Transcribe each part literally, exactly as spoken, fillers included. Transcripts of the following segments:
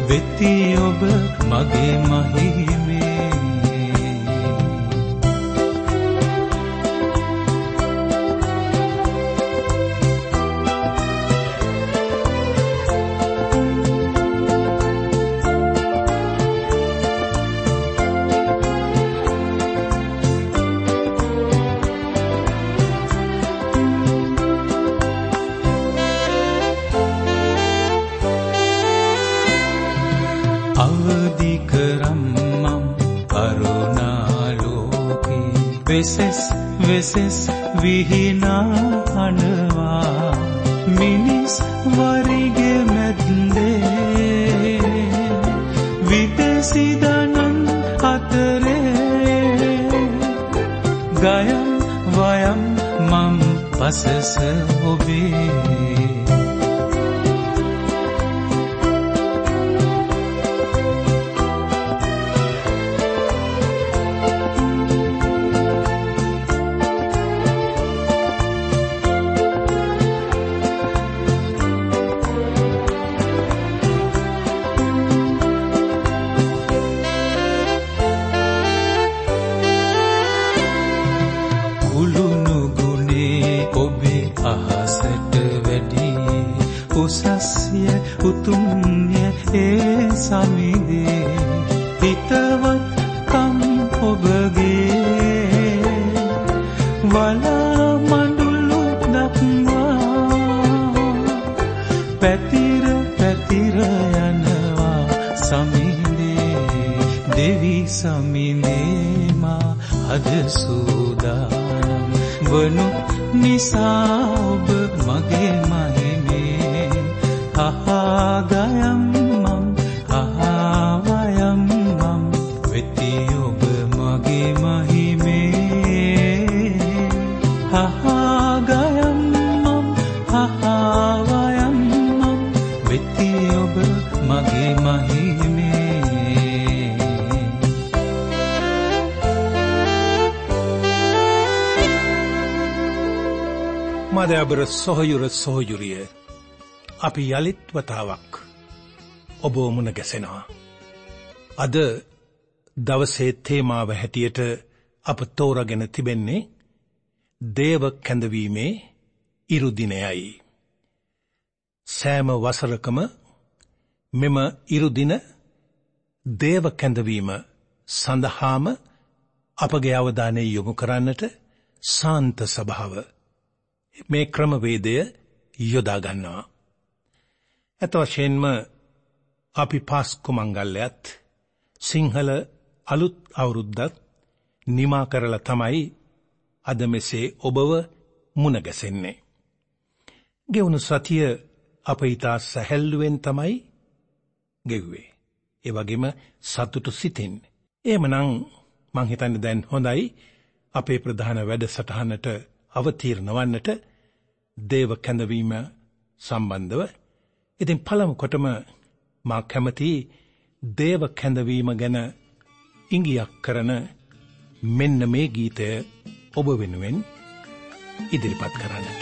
වෙති ඔබ මගේ මහිමේ. වෙසෙස් වෙසෙස් විහිනා අනවා මිනිස් වරිගේ මැද්දේ විදසිදනන් අතරේ ගයම් වයම් මම් පසස ඔබේ. උසස්ය උතුම්ය ඒ සමිදේ හිතවත් කම් ඔබගේ වලා මඬුළු දක්වා පැතිර පැතිර යනවා සමිදේ දෙවි සමිදේ මා අද සූදානම් වනු නිසා ඔබ මගේ මහිමේ. හහා ගයම් මම් හහා වයම් මම් වෙති ඔබ මගේ මහිමේ. හහා ගයම් මම් හහා වයම් මම් වෙති ඔබ මගේ මහිමේ. මාදෑබර සොහයුර සොහයුරිය අපි යලිත් වතාවක් ඔබ මුණ ගැසෙනවා. අද දවසේ තේමාව හැටියට අප තෝරාගෙන තිබෙන්නේ දේව කැඳවීමේ ඉරු දිනයයි. සෑම වසරකම මෙම ඉරු දින දේව කැඳවීම සඳහාම අපගේ අවධානය යොමු කරන්නට සාන්ත සභාව මේ ක්‍රමවේදය යොදා ගන්නවා. ඇත වශයෙන්ම අපි පාස්කු මංගල්‍යයත් සිංහල අලුත් අවුරුද්දත් නිමා කරලා තමයි අද මෙසේ ඔබව මුණ ගැසෙන්නේ. ගෙවුණු සතිය අප ඊතා සැහැල්ලුවෙන් තමයි ගෙව්වේ. ඒ වගේම සතුටු සිතින්. එහෙමනම් මං හිතන්නේ දැන් හොඳයි අපේ ප්‍රධාන වැඩසටහනට අවතීර්ණ වන්නට දේව කැඳවීම සම්බන්ධව. ඉතින් පළමු කොටම මා කැමති දේව කැඳවීම ගැන ඉඟියක් කරන මෙන්න මේ ගීතය ඔබ වෙනුවෙන් ඉදිරිපත් කරන්නට.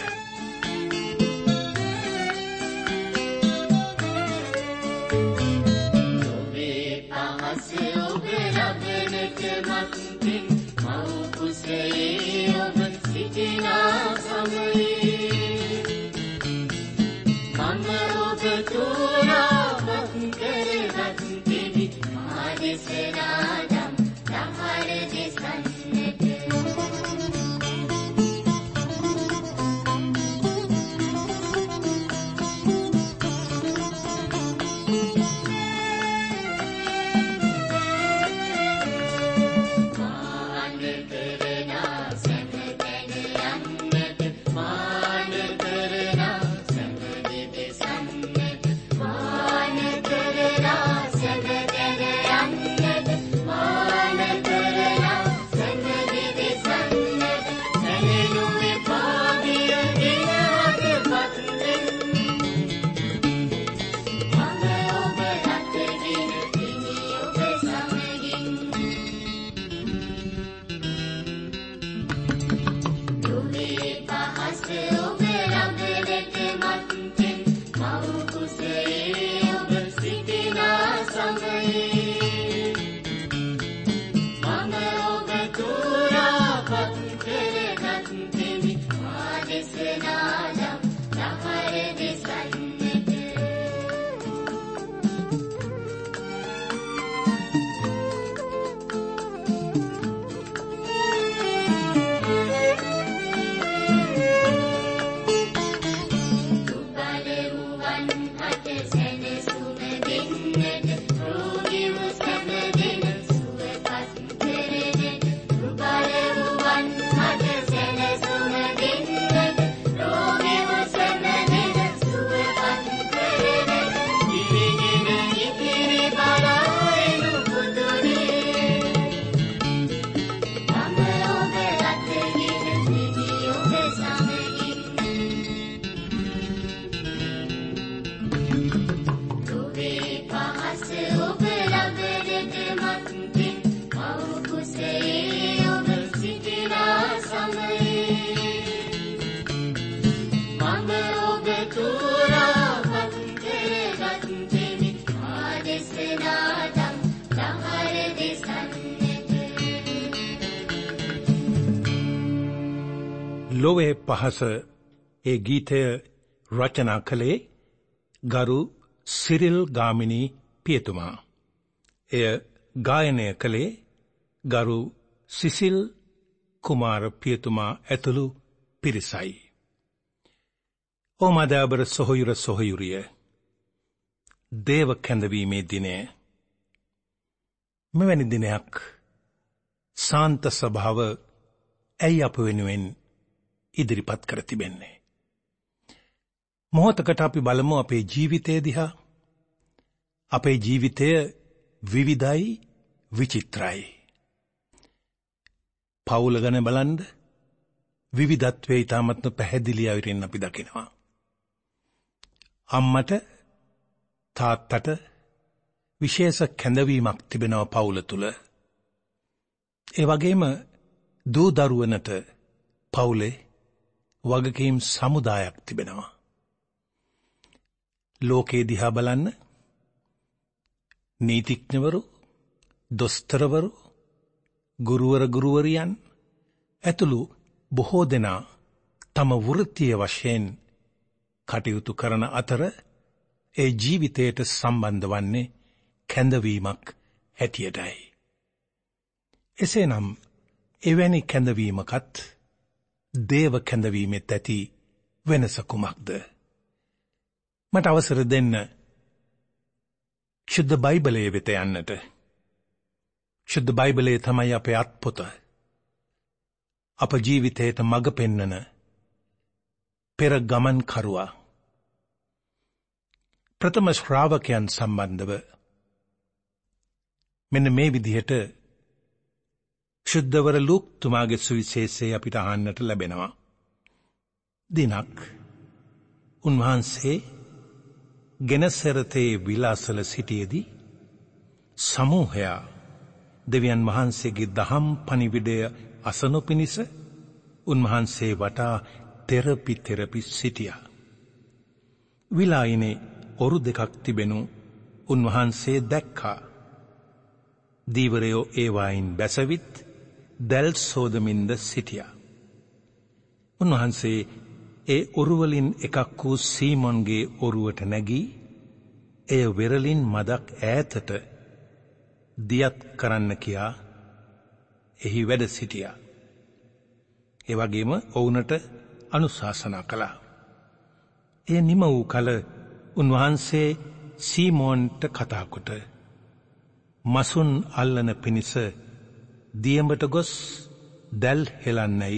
ඔබ ලොවේ පහස ඒ ගීතය රචනා කළේ ගරු සිරිල් ගාමිණී පියතුමා. එය ගායනය කළේ ගරු සිසිල් කුමාර පියතුමා ඇතුළු පිරිසයි. ඕමදාබර සොහොයුර සොහොයුරිය දේව කැඳවීමේ දිනය. මෙවැනි දිනයක් සාන්ත සභාව ඇයි අප වෙනුවෙන් ඉදිරිපත් කර තිබෙන්නේ? මොහොතකට අපි බලමු අපේ ජීවිතය දිහා. අපේ ජීවිතය විවිධයි, විචිත්‍රයි. පවුල ගැන බලන්න විවිධත්වයේ ඊටමත්ම පැහැදිලි අයුරින් අපි දකිනවා. අම්මට තාත්තට විශේෂ කැඳවීමක් තිබෙනවා පවුල තුල. ඒ වගේම දූ දරුවනට පවුලේ වගකීම් සමුදායක් තිබෙනවා. ලෝකේ දිහා බලන්න නීතිඥවරු, දොස්තරවරු, ගුරුවර ගුරුවරියන් ඇතුළු බොහෝ දෙනා තම වෘත්තීය වශයෙන් කටයුතු කරන අතර ඒ ජීවිතයට සම්බන්ධ වන්නේ කැඳවීමක් හැටියටයි. එසේනම් එවැනි කැඳවීමකත් දේව කැඳවීමෙත් ඇති වෙනස කුමක්ද? මට අවසර දෙන්න ශුද්ධ බයිබලයේ වෙත යන්නට. ශුද්ධ බයිබලයේ තමයි අපේ අත්පොත. අප ජීවිතයට මඟ පෙන්වන පෙර ගමන් කරුවා. ප්‍රථම ශ්‍රාවකයන් සම්බන්ධව මෙන්න මේ විදිහට ශුද්ධවර ලූක් තුමාගේ සුවිශේෂය අපිට අහන්නට ලැබෙනවා. දිනක් උන්වහන්සේ ගෙනසරතේ විලාසල සිටියේදී සමූහයා දෙවියන් වහන්සේගේ දහම් පණිවිඩය අසනු පිණිස උන්වහන්සේ වටා තෙරපි තෙරපි සිටියා. විලායිනේ ඔරු දෙකක් තිබෙනු උන්වහන්සේ දැක්කා. දීවරයෝ ඒවායින් බැසවිත් දැල් සෝදමින්ද සිටියා. උන්වහන්සේ ඒ ඔරුවලින් එකක් වූ සීමොන්ගේ ඔරුවට නැගී එය වෙරලින් මදක් ඈතට දියත් කරන්න කියා එහි වැඩ සිටියා. ඒ වගේම ඔවුනට අනුශාසනා කළා. එය නිම වූ කල උන්වහන්සේ සීමෝන්ට කතා කොට මසුන් අල්ලන පිණිස දියඹට ගොස් දැල් හෙලන්නයි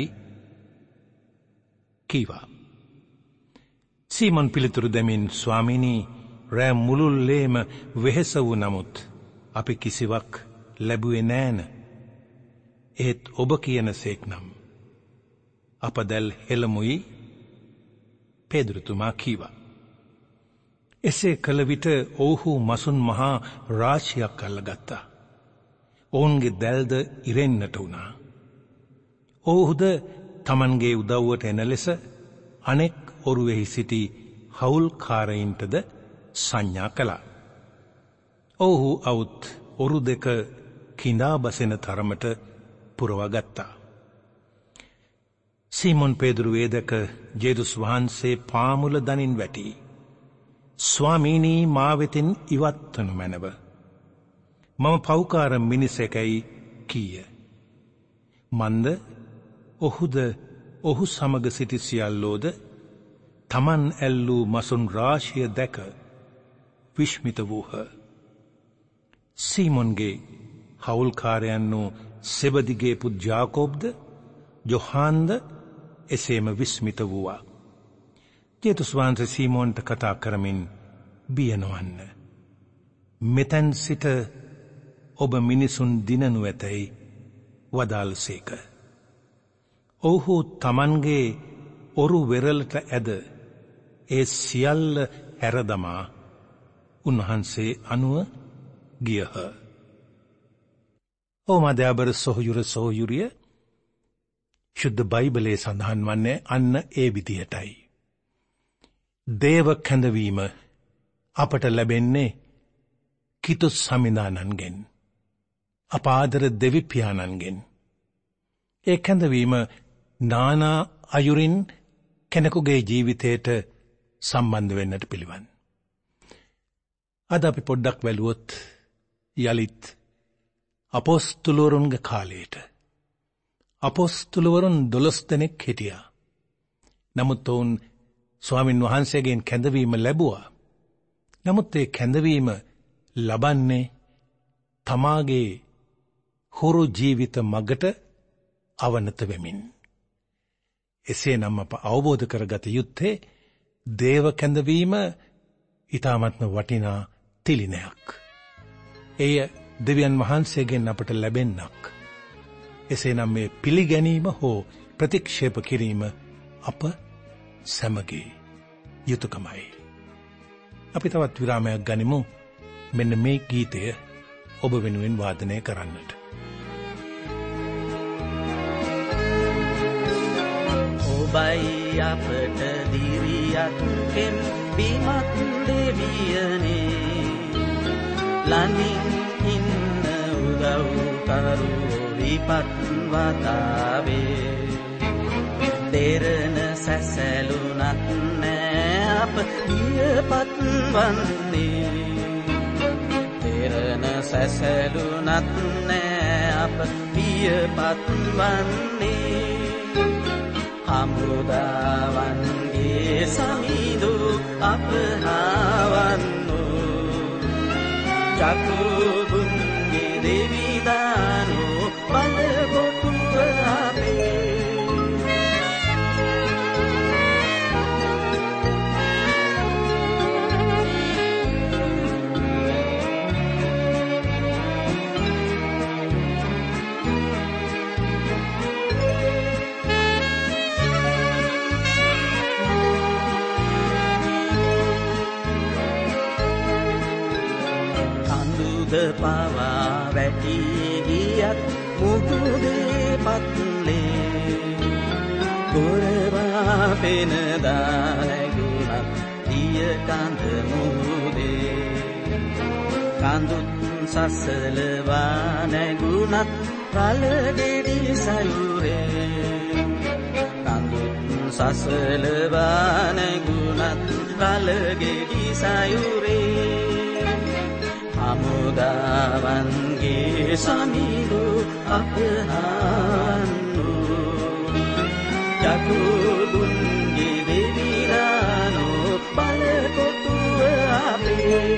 කීවා. සීමොන් පිළිතුරු දෙමින් ස්වාමීනි, රෑ මුළුල්ලේම වෙහෙස වූ නමුත් අපි කිසිවක් ලැබුවේ නෑන. ඒත් ඔබ කියන සේක් නම් අප දැල් හෙළමුයි පේදුරුතුමා කීවා. එසේ කළ විට ඔවුහු මසුන් මහා රාශියක් අල්ලගත්තා. ඔවුන්ගේ දැල්ද ඉරෙන්නට වුණා. ඔවුහුද තමන්ගේ උදව්වට එන ලෙස අනෙක් ඔරුවෙහි සිටි හවුල්කාරයින්ටද සංඥා කළා. ඔහු අවුත් ඔරු දෙක කිඳා බසෙන තරමට පුරවගත්තා. සීමොන් පේදුරු වේදක ජේසුස් වහන්සේ පාමුල දනින් වැටි, ස්වාමීනී මා වෙතින් ඉවත් වනු මැනව. මම පෞකාර මිනිසෙකයි කීය. මන්ද ඔහුද ඔහු සමග සිටි සියල්ලෝද තමන් ඇල්ලූ මසුන් රාශිය දැක විශ්මිත වූහ. සීමොන්ගේ හවුල්කාරයන් වූ සෙබදිගේ පුත් ජාකෝබ්ද යොහාන්ද එසේම විස්මිත වූවා. ජේසුස් වහන්සේ සීමොන්ට කතා කරමින් බිය නොවන්න. මෙතැන් සිට ඔබ මිනිසුන් දිනනු ඇතැයි වදාළසේක. ඔහු තමන්ගේ ඔරු වෙරළට ඇද ඒ සියල්ල හැරදමා උන්වහන්සේ අනුව ගියහ. ඕ මදයාබර සොහොයුර සොහොයුරිය, ශුද්ධ බයිබලයේ සඳහන් වන්නේ අන්න ඒ විදිහටයි. දේව කැඳවීම අපට ලැබෙන්නේ කිතුස් සමිඳානන්ගෙන්, අපාදර දෙවිපියාණන්ගෙන්. ඒ කැඳවීම නානා අයුරින් කෙනෙකුගේ ජීවිතයට සම්බන්ධ වෙන්නට පිළිවන්. අද අපි පොඩ්ඩක් වැළුවොත් යලිත් අපොස්තුලවරුන්ගේ කාලයට. අපොස්තුලවරුන් දොළොස් දෙනෙක් හිටියා. නමුත් ඔවුන් ස්වාමින් වහන්සේගෙන් කැඳවීම ලැබුවා. නමුත් ඒ කැඳවීම ලබන්නේ තමාගේ හුරු ජීවිත මගට අවනත වෙමින්. එසේ නම් අප අවබෝධ කරගත යුත්තේ දේව කැඳවීම ඊ타මත්ම වටිනා තිලිනයක්. එය දෙවියන් වහන්සේගෙන් අපට ලැබෙන්නක්. එසේනම් මේ පිළිගැනීම හෝ ප්‍රතික්ෂේප කිරීම අප සැමගේ යුතුයකමයි. අපි තවත් විරාමයක් ගනිමු. මෙන්න මේ ගීතය ඔබ වෙනුවෙන් වාදනය කරන්නට. ඔබයි අපට දිරියක් කෙම් බිමත් දෙවියනේ, ලනින් ඉන්න උදව් කරු විපත් වතාවේ. දෙරණ සැසැලුනත් නෑ අප වියපත් වන්නේ, දෙරණ සැසැලුනත් නෑ අප වියපත් වන්නේ. හමුදාවන්ගේ සමිඳු අප හාවන්නු, චතුබුන්ගේ දෙවිදානු බලකොටුව අපේ. පවා වැටි ගියත් මුහුදේ පත්ලේ, ගොරවා පෙනදා නැගුණත් දිය කඳ මුහුදේ. කඳුත් සසලවා නැගුණත් රළ ගෙඩි සයුරේ, කඳුත් සසලවා නැගුණත් රළ ගෙඩි සයුරේ. හමුදාවන්ගේ සමිඳු අප හාවන්නු, චතුබුන්ගේ දෙවිදානු බලකොටුව අපේ.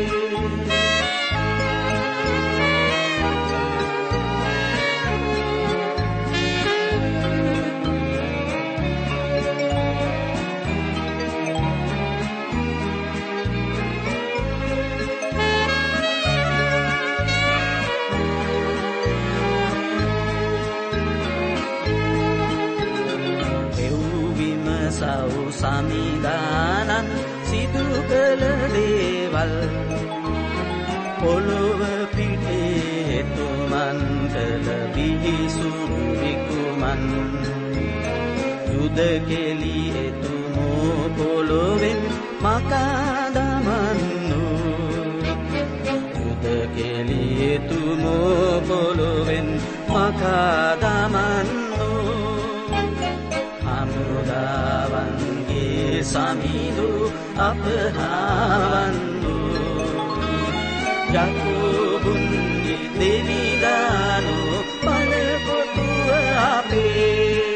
සව් සමිදානන් සිදු කළ දේවල්, පොළොව පිටේ තුමන් කළ බිහිසුරු විකුමන්. යුද කෙලි එතුමෝ පොළොවෙන් මකා දමන්නු, යුද ගසා දමන්නු හමුදාවන්ගේ සමිඳු අපහාවන්නු යකෝබුන්ගේ දෙවිදානු පලකොටුව අපේ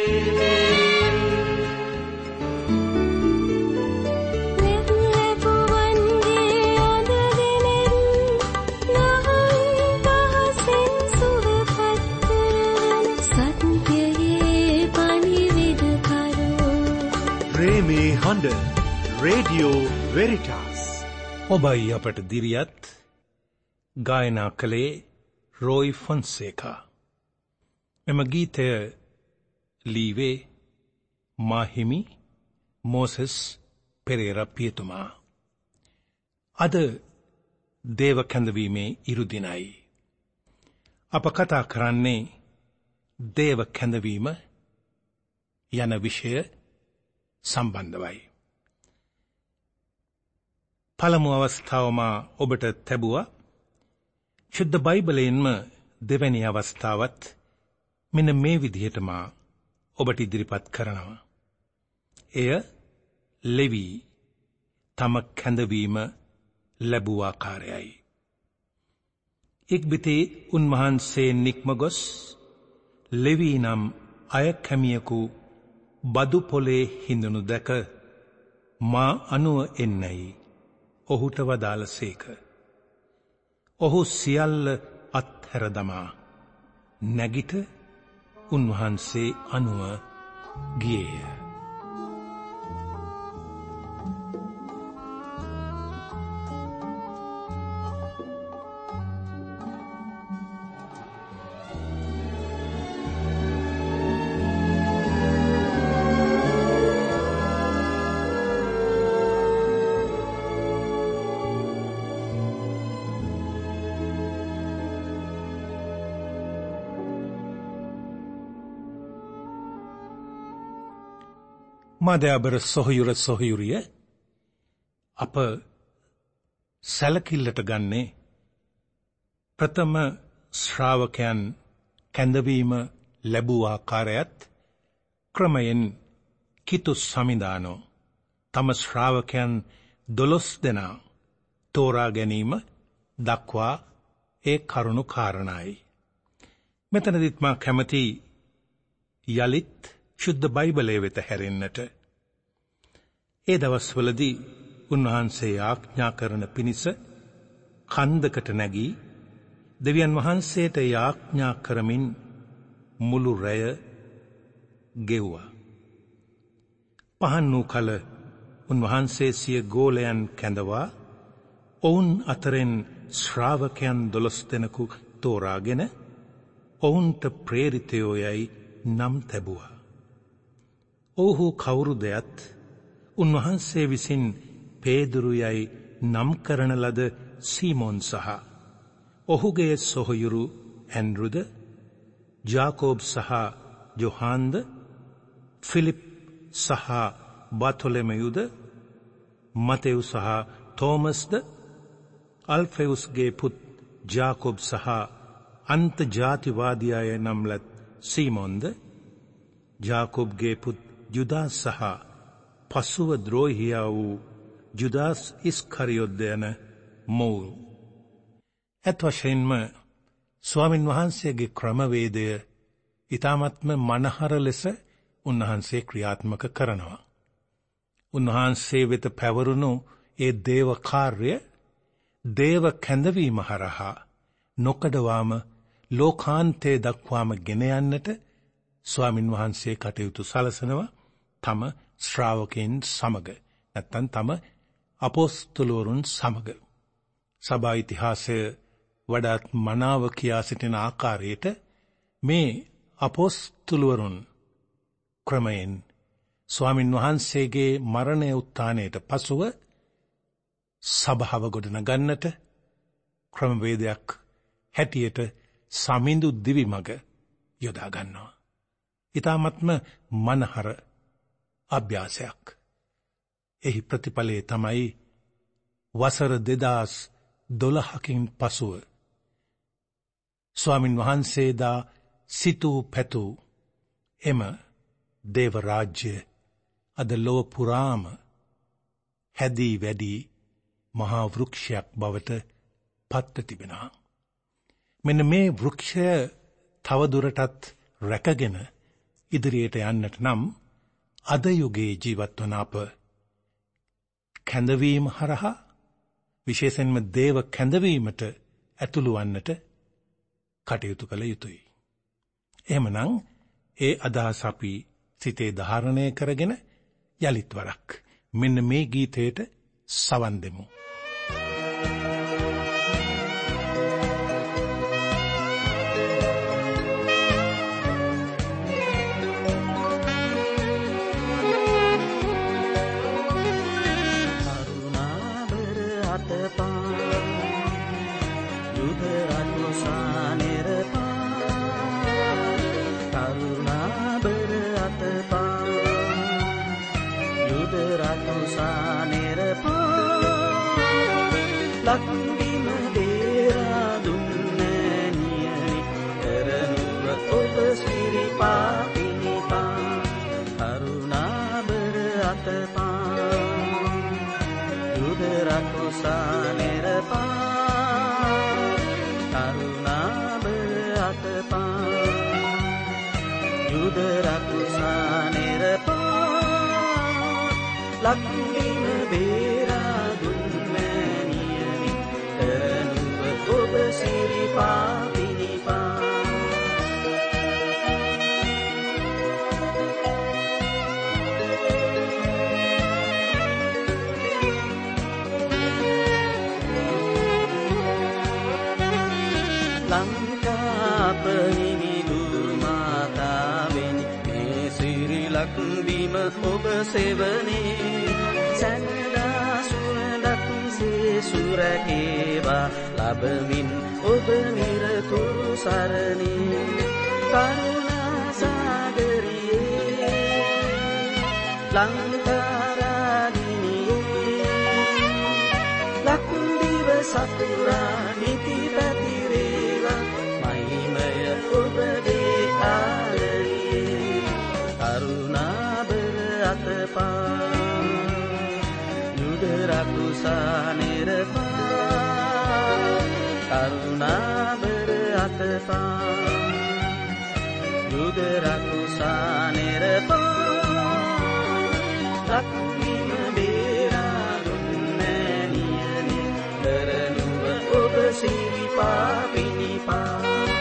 ප්‍රේමේ හඬ රේඩියෝ වෙරිටාස්. ඔබයි අපට දිරියත් ගායනා කළේ රෝයි ෆොන්සේකා. මෙම ගීතය ලීවේ මාහිමි මෝසෙස් පෙරේරා පියතුමා. අද දේව කැඳවීමේ ඉරුදිනයි. අප කතා කරන්නේ දේව කැඳවීම යන විෂය සම්බන්ධවයි. පළමු අවස්ථාවම ඔබට තැබුවා ශුද්ධ බයිබලයෙන්ම දෙවැනි අවස්ථාවත් මෙන්න මේ විදිහටම ඔබට ඉදිරිපත් කරනවා. එය ලෙවී තම කැඳවීම ලැබූ ආකාරයයි. ඉක්බිති උන්වහන්සේ නික්ම ගොස් ලෙවී නම් අය කැමියකු බදු පොලේ හිඳනු දැක මා අනුව එන්නයි ඔහුට වදාළසේක. ඔහු සියල්ල අත්හැර දමා නැගිට උන්වහන්සේ අනුව ගියේය. මාදයාබර සොහයුර සොහයුරිය අප සැලකිල්ලට ගන්නේ ප්‍රථම ශ්‍රාවකයන් කැඳවීම ලැබූ ආකාරයත් ක්‍රමයෙන් කිතු සමිදානෝ තම ශ්‍රාවකයන් දොළොස් දෙනා තෝරා ගැනීම දක්වා ඒ කරුණු කාරණයි. මෙතනදිත් මා කැමති යලිත් ශුද්ධ බයිබලය වෙත හැරෙන්නට. ඒ දවස්වලදී උන්වහන්සේ ආඥා කරන පිණිස කන්දකට නැගී දෙවියන් වහන්සේට යාඥා කරමින් මුළු රැය ගෙව්වා. පහන් වූ කල උන්වහන්සේ සිය ගෝලයන් කැඳවා ඔවුන් අතරින් ශ්‍රාවකයන් දොළොස් දෙනෙකු තෝරාගෙන ඔවුන්ට ප්‍රේරිතයෝ යයි නම් තැබුවා. ඔහු කවුරුදයත් උන්වහන්සේ විසින් පේදුරු යයි නම් කරන ලද සීමෝන් සහ ඔහුගේ සොහොයුරු ඇන්ඩ්‍රුද, ජාකෝබ් සහ ජොහාන්ද, ෆිලිප් සහ බාතොලෙමයුද, මතෙව් සහ තෝමස්ද, අල්ෆෙවුස්ගේ පුත් ජාකෝබ් සහ අන්තජාතිවාදියාය නම්ලත් සීමෝන්ද, ජාකෝබ්ගේ පුත් ජුදාස් සහ පසුව ද්‍රෝහියා වූ ජුදාස් ඉස්කරියොත් යන මොවුන්. ඇත් වශයෙන්ම ස්වාමින් වහන්සේගේ ක්‍රමවේදය ඊ타මත්ම මනහර ලෙස උන්වහන්සේ ක්‍රියාත්මක කරනවා. උන්වහන්සේ වෙත පැවරුණු ඒ දේව කාර්ය දේව කැඳවීම හරහා නොකඩවාම ලෝකාන්තයේ දක්වාම ගෙන යන්නට ස්වාමින් වහන්සේ කටයුතු සලසනවා තම ශ්‍රාවකයන් සමග, නැත්තම් තම අපොස්තලවරුන් සමග. සභා ඉතිහාසය වඩාත් මනාව කියා සිටින ආකාරයට මේ අපොස්තලවරුන් ක්‍රමයෙන් ස්වාමින් වහන්සේගේ මරණය උත්ථානයට පසුව සභාව ගොඩනගන්නට ක්‍රමවේදයක් හැටියට සමිඳු දිවි මඟ යොදා ගන්නවා. ඊ타මත්ම මනහර අභ්‍යාසයක්. එහි ප්‍රතිඵලය තමයි වසර දෙදාස් දොළහකින් පසුව ස්වාමින් වහන්සේදා සිතූ පැතූ එම දේව රාජ්‍ය අද ලොව පුරාම හැදී වැඩි මහා වෘක්ෂයක් බවට පත්ව තිබෙනවා. මෙන්න මේ වෘක්ෂය තවදුරටත් රැකගෙන ඉදිරියට යන්නට නම් අද යුගයේ ජීවත් වන අප කැඳවීම හරහා විශේෂයෙන්ම දේව කැඳවීමට ඇතුළු වන්නට කටයුතු කළ යුතුයි. එහෙමනම් ඒ අදහස් අපි සිතේ ධාරණය කරගෙන යලිත් වරක් මෙන්න මේ ගීතයට සවන් දෙමු. ලක්බිම දේරා දුන්න නියනි කරනුව ඔබ සිරිපා පිනිපා කරුණාබර අතපා යුද රකුසා නිරපා කරුණාබර අතපා යුද රකුසා නිරපා ලක්බිම දේරා ඔබ සිරිපා පිනිපා ලංකාපහිමි දුර්මාතාවෙනි මේ සිරි ලක්බිම ඔබ සෙවනේ සැනදා සුවඳක් සුරකේවා ලබමින් ඔබ නිරතුරු සරණේ කරුණා සාගරියේ ලංකාරාගිනියේ ලක්දිව සතුරා නිති පැතිරේවා මහිමය ඔබගේ ආලයේ කරුණාබර අතපා යුද රකුසා නිරපා කරුණාබර අතපා යුද රකුසා නිරපා ලක්බිම බේරා දුන්න නියනි කරනුව ඔබ සිරිපා පිනිපා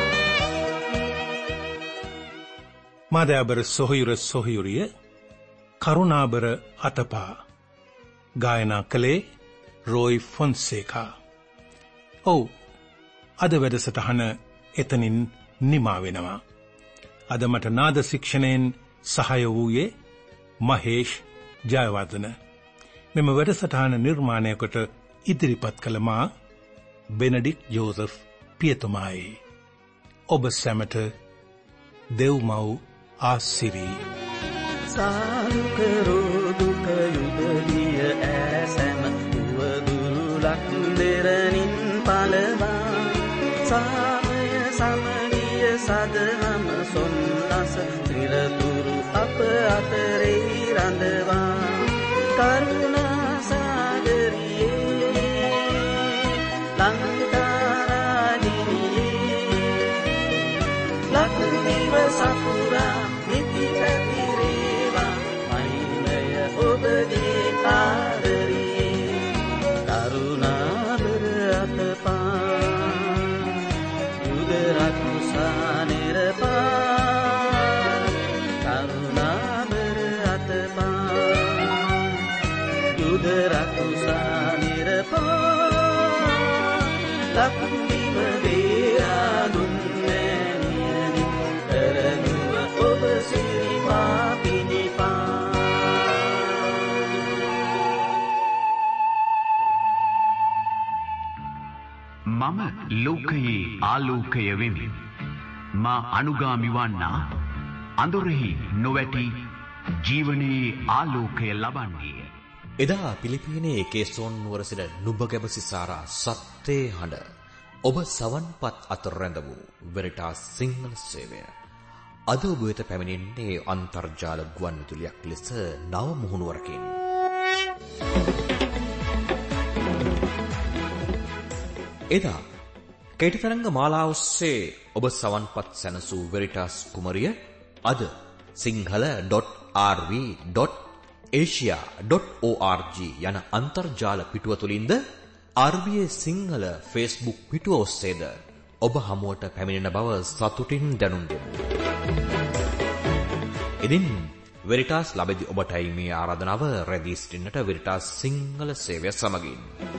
මාදෑබර සොහයුර සොහයුරිය කරුණාබර අතපා ගායනා කළේ රෝයි ෆොන්සේකා. ඔව්, අද වැඩසටහන එතනින් නිමා වෙනවා. අද මට නාද ශික්ෂණයෙන් සහාය වූයේ මහේෂ් ජයවර්ධන. මෙම වැඩසටහන නිර්මාණය කොට ඉදිරිපත් කළ මා බෙනඩික් ජෝසෆ් පියතුමායි. ඔබ සැමට දෙව්මව් ආසිරී. සාරුකරෝ දුක යුදවිය ඇසැම උවදුරුලක් දෙරණින් පලවා සාමය සමගිය සදහම සොන්නස තිරතුරු අප අතරෙහි රඳවා කරුණා සාගරියේ ලංකාරාගිනියේ ලක්දිව සපුරා නිති පැතිරේවා මහිමය ඔබගේ ආදරියේ කරුණාබර අතපා යුද රකුසා නිරපා කරුණාබර අතපා යුද රකුසා නිරපා ලක්දිව බේරා දුන්න නියනි කරනුව ඔබ සිරිපා පිනිපා මම ලෝකයේ ආලෝකය වෙමි. මා අනුගාමි වන්නා අඳුරෙහි නොවැටි ජීවනයේ ආලෝකය ලබන්නේ. එදා පිලිපීනයේ කේසෝන් නුවර සිට නුඹගැබ සිසාරා සත්‍යේ හඬ ඔබ සවන්පත් අතර රැඳ වූ වෙරිටාස් සිංහල සේවය අද ඔබ වෙත පැමිණෙන්නේ අන්තර්ජාල ගුවන්විදුලියක් ලෙස නව මුහුණුවරකින්. එදා කේටතරංග මාලාව ඔස්සේ ඔබ සවන්පත් සැනසූ වෙරිටාස් කුමරිය අද Sinhala dot R V dot Asia dot O R G යන අන්තර්ජාල පිටුව තුලින්ද R B A Sinhala Facebook පිටුව ඔස්සේද ඔබ හමුවට පැමිණෙන බව සතුටින් දැනුම් දෙමු. ඉතින් වෙරිටාස් ලැබෙදි ඔබටයි මේ ආරාධනාව රැඳී සිටින්නට වෙරිටාස් සිංහල සේවය සමගින්.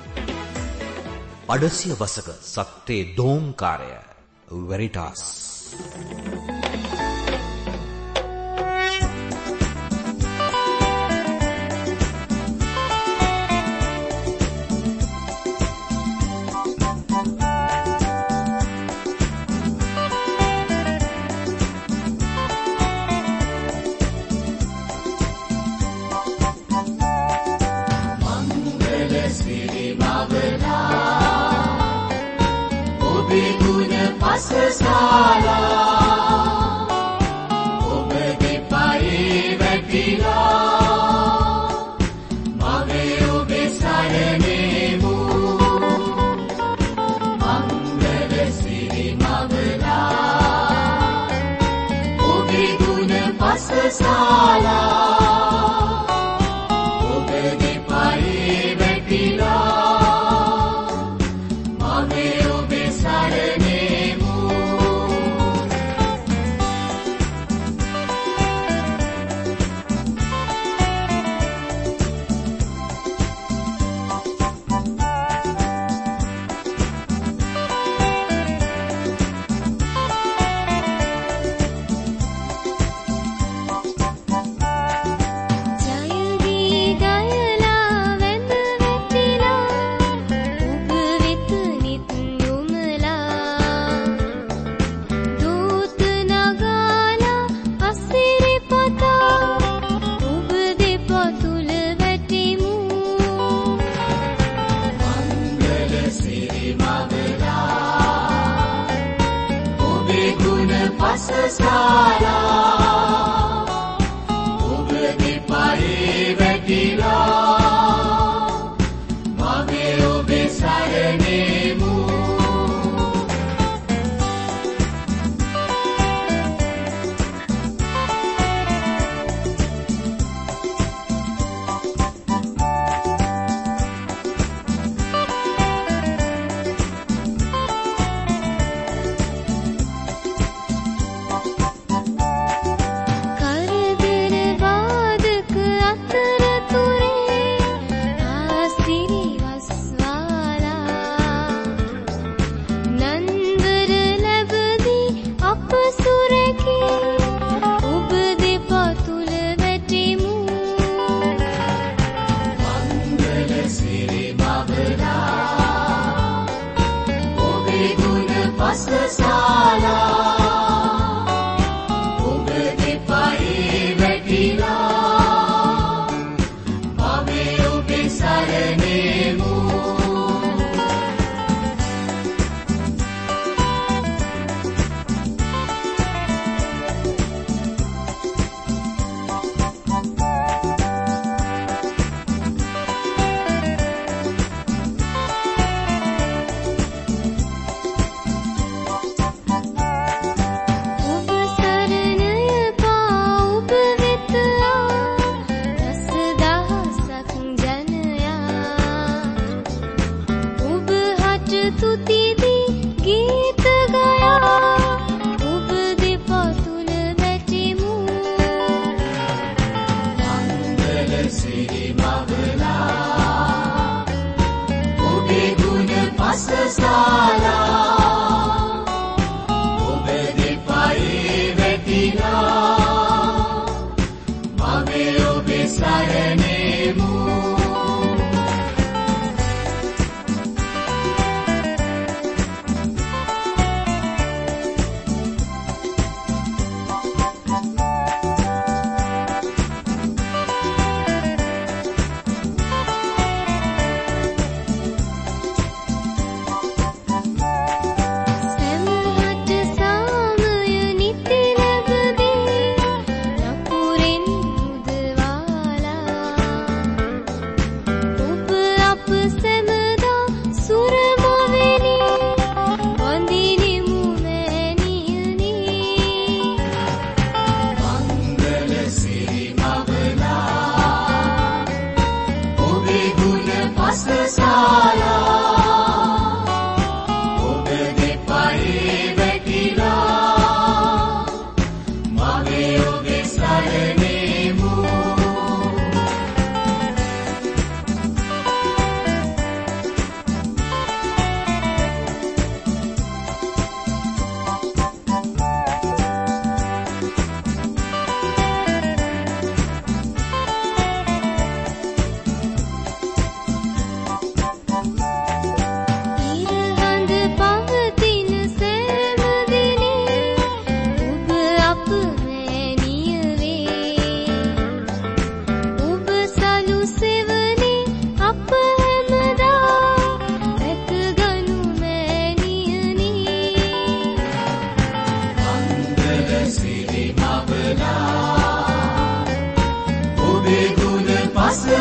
අඩසිය වසක සත්‍යේ දෝංකාරය වෙරිටාස්.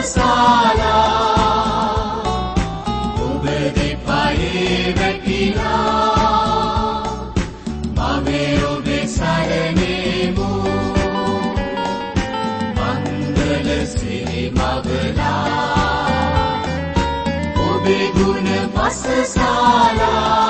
මසසාලා ඔබ දෙපයේ වැටිලා මගේ ඔබේ සරණේමු මංගල සිරි මවලා ඔබේ ගුණ මසසාලා